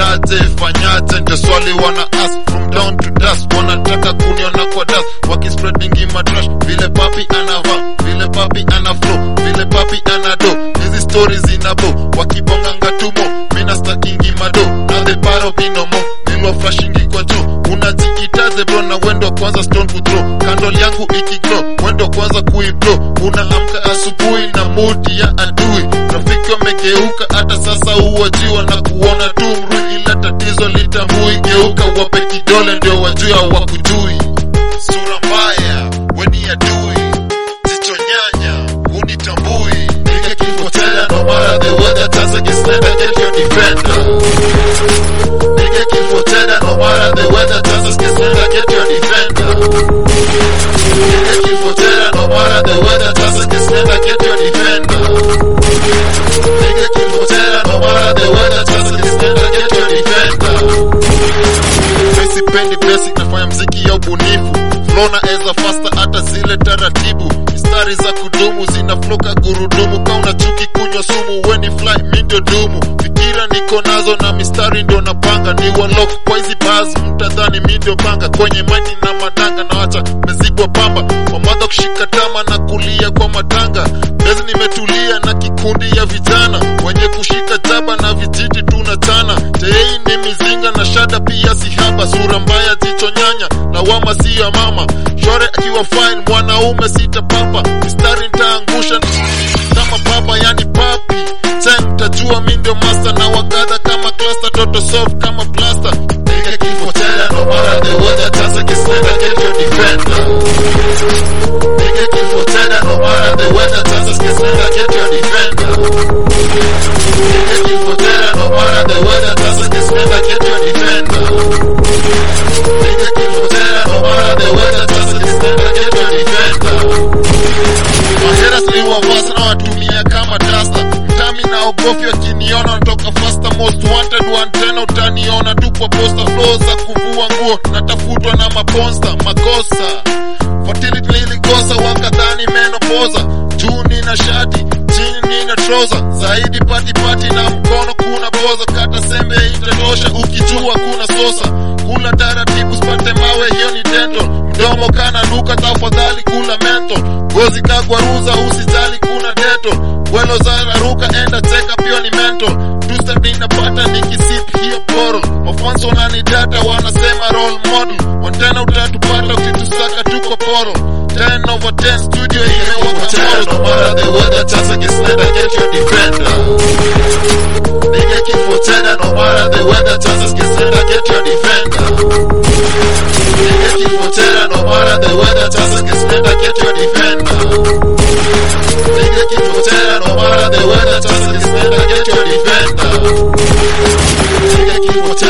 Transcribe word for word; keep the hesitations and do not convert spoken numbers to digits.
niaje fanyaje, ndio swali wana ask. From down to dust, wanataka kuniona kwa dust, wakispreadingi matrash, vile papi anava, vile papi ana flow, vile papi anado, hizi stories inabo, wakibonga ngatumo, mina stakingi mado, na the paro binomo, nilwa flashingi kwa juu, unajiitaze bro na wendo kwanza stone kuthrow, candle yangu ikiglow, wendo kwanza kuiblow, unaamka asubuhi na moodi ya adui, rafiki wamegeuka hata sasa uwajiwa na kuona tu mrui, ila tatizo litambui, geuka wape kidole ndio wajua wakujui, sura mbaya weni adui, jicho nyanya unitambui, nige kifotela no matter the weather, taza kislenda get your defender, nige kifotela no matter the weather, taza kislenda get your defender, nige kifotela no matter the weather, taza kislenda get your defender, nige kifotela no matter the weather, taza kislenda get your defender. Sipendi basic, nafanya mziki ya ubunifu, flow na eza faster hata zile taratibu, mistari za kudumu zinafloka gurudumu, kauna chuki kunywa sumu, weni fly mindo dumu, fikira niko nazo na mistari ndo napanga, ni walok kwa hizi bars mtadhani mindo banga, kwenye maji na madanga na wacha mezibwa pamba, wamadha kushika tama na kulia kwa matanga, bezi nimetulia na kikundi ya vijana, wenye kushika jaba na vijiti tunachana, tei ni mizinga na shada pia sihaba, sura mbaya jicho nyanya, lawama si ya mama, shore akiwa fine mwanaume sita papa, mistari nitaangusha kama baba yani papi, time tajua mindo master, na wakadha kama cluster, toto soft kama plaster, nige kifotela no matter the weather, taza kislenda get your defender, nige kifotela no matter the weather, taza kislenda get your defender, nige kifotela no matter the weather, taza kislenda get your defender, nige kifotela no matter the weather, taza kislenda get your defender. Mahera sliwa vasa na watumia kama dasta, mtami na ogofi wakiniona natoka faster, most wanted one tena utaniona tu kwa poster, flow za kuvua nguo natafutwa na maponsta, makosa fertility nilikosa wakadhani menopoza, juu nina shati chini nina trouser, zaidi pati pati na mkono kuna boza, kata sembe itatosha ukijua kuna sosa, kula taratibu spate mawe hiyo ni dental, mdomo kana luka tafadhali kula mental, gozi kagwaruza usijali kuna deto, welo za raruka enda check up hiyo ni mental, two step ninapata nikisip hiyo poro, mafanso wanani data wanasema role model, wantena utatupata ukitusaka tuko poro, ten over ten studio imewaka tomorrow, no matter the weather, taza kislenda get your defender, nige kifotela no matter the weather, taza kislenda get your defender, nige kifotela no matter the weather, taza kislenda get your defender, nige kifotela no matter the weather, taza kislenda get your defender, nige kifotela